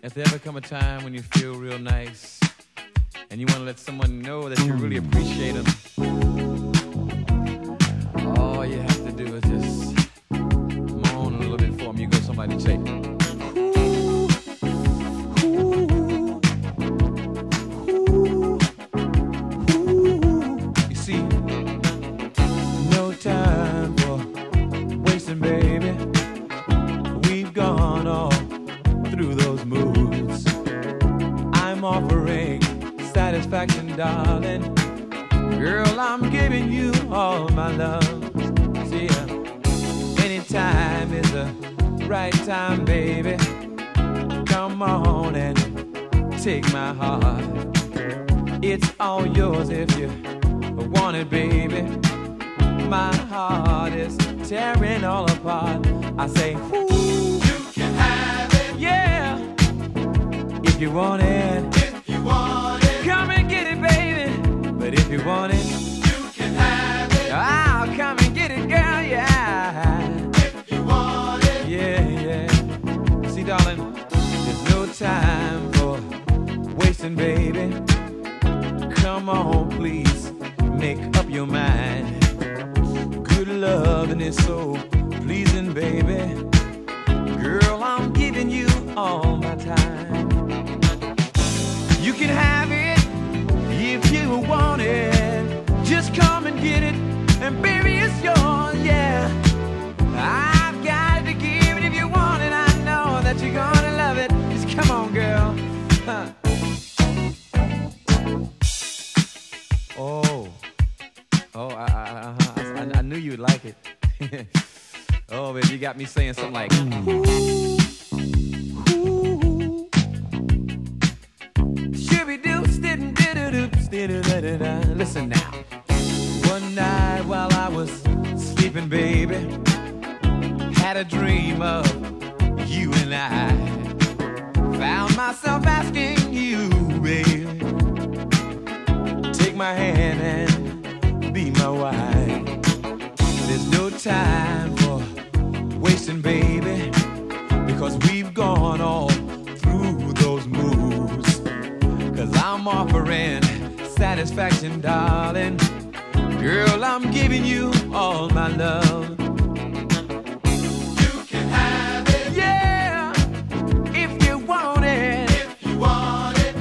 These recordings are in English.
If there ever come a time when you feel real nice and you want to let someone know that you really appreciate them, all you have to do is just moan a little bit for them. You go somebody and say, ooh, ooh, ooh, ooh. You see, no time for wasting, baby. We've gone all through those moods. I'm offering satisfaction, darling. Girl, I'm giving you all my love. See, anytime is the right time, baby. Come on and take my heart. It's all yours if you want it, baby. My heart is tearing all apart. I say, ooh, You can have it. yeah, if you want it, If you want it, come and get it, baby. But if you want it, you can have it. I'll come and get it, girl, yeah. If you want it, Yeah, yeah. See, darling, there's no time for wasting, baby. Come on, please, make up your mind. Good loving is so pleasing, baby. Girl, I'm giving you all my time. You can have it if you want it. Just come and get it, and baby, it's yours, yeah. I've got to give it if you want it. I know that you're gonna love it. Just come on, girl. Huh. I knew you'd like it. Oh, baby, you got me saying something like, ooh, ooh, shooby-doo, stidin-didoo-doo, stidin-da-da-da. Listen now. One night while I was sleeping, baby, had a dream of you and I. Found myself asking you, baby, take my hand and be my wife. There's no time for wasting, baby, because we've gone all through those moves. Cause I'm offering satisfaction, darling. Girl, I'm giving you all my love. you can have it. Yeah, if you want it. If you want it,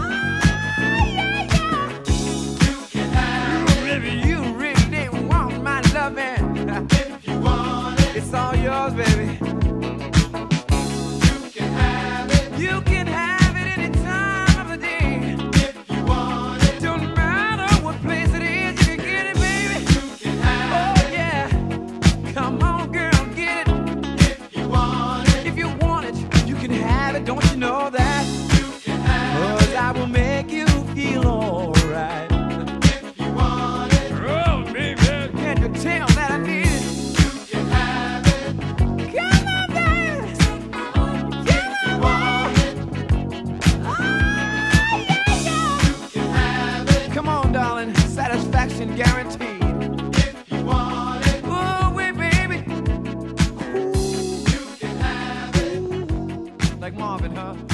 you can have it. You really didn't want my loving. If you want it, It's all yours, baby. you can have it. You can have it any time of the day. If you want it, Don't matter what place it is, you can get it, baby. you can have Oh, yeah. Come on, girl, get it. it. If you want it, If you want it, you can have it. Don't you know that? you can have Cause I will make you feel alright. it. If you want it, Oh, baby. Can't you tell that I need it? you can have it. Come on, baby. If you want it, you can have it. Come on, darling. Satisfaction guaranteed. If you want it, Oh, wait, baby. you can have it. Like Marvin, huh?